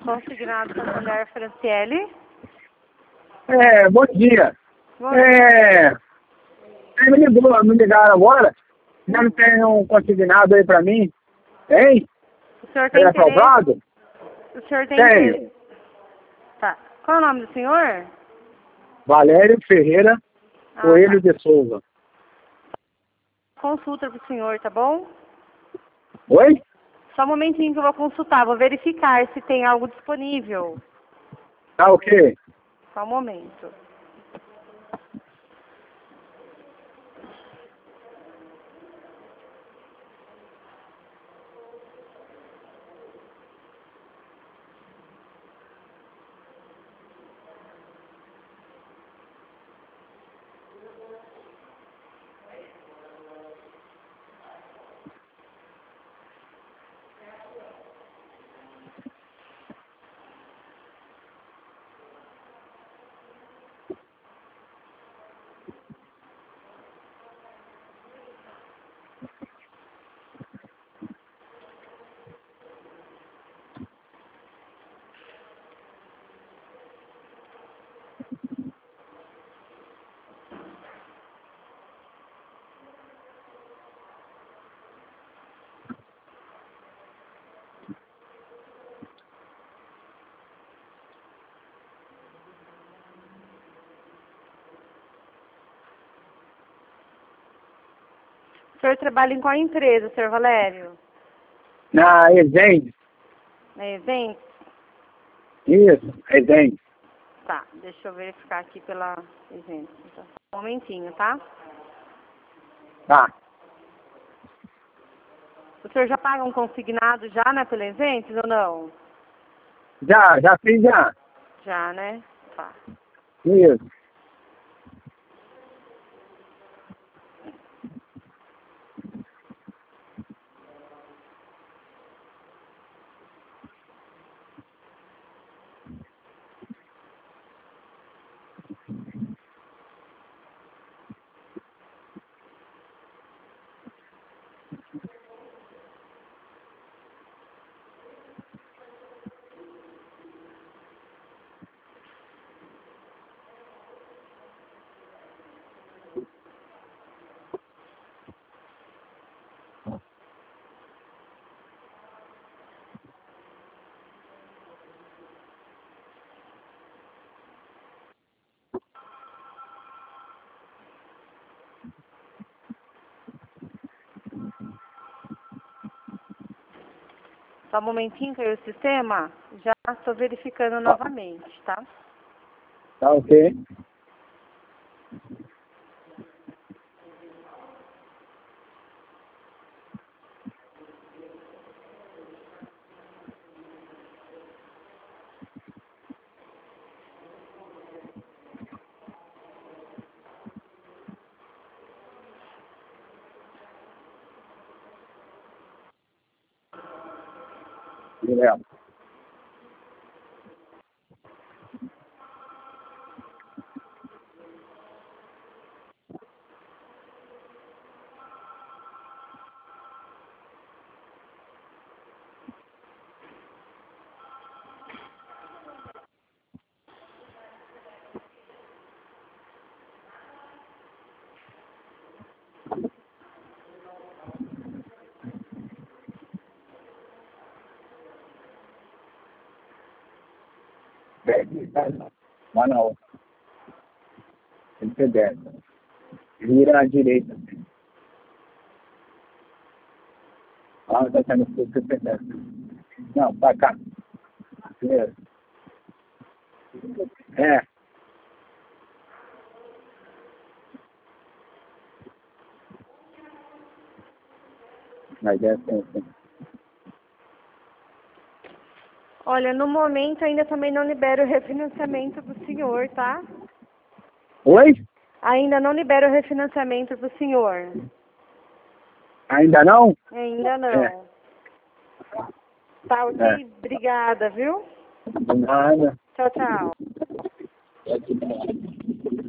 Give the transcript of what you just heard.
Consignado Santander Franciele. Bom dia. Bom dia. Me ligaram agora. Já não tem um consignado aí pra mim? Tem? O senhor tem Ele é interesse? aprovado? O senhor tem Tenho. interesse? Tá. Qual é o nome do senhor? Valério Ferreira Coelho Tá. de Souza. Consulta pro senhor, tá bom? Oi? Só um momentinho que eu vou consultar, vou verificar se tem algo disponível. Tá ok? Só um momento. O senhor trabalha em qual empresa, senhor Valério? Na Exende. Na Event? Isso, Exende. Tá, deixa eu verificar aqui pela Event. Então, um momentinho, tá? Tá. O senhor já paga um consignado já, né, pela Event ou não? Já fiz já. Já, né? Tá. Isso. Só um momentinho, caiu o sistema. Já estou verificando novamente, tá? Tá ok? Direto. Mas não. Tem que ser dessa. Vira à direita. Ah, tá saindo tudo que você dessa. Não, pra cá. Isso. Mas é assim. Olha, no momento ainda também não libero o refinanciamento pro senhor, tá? Oi? Ainda não libero o refinanciamento pro senhor. Ainda não? Ainda não. É. Tá ok? Obrigada, viu? De nada. Tchau, tchau. É de nada.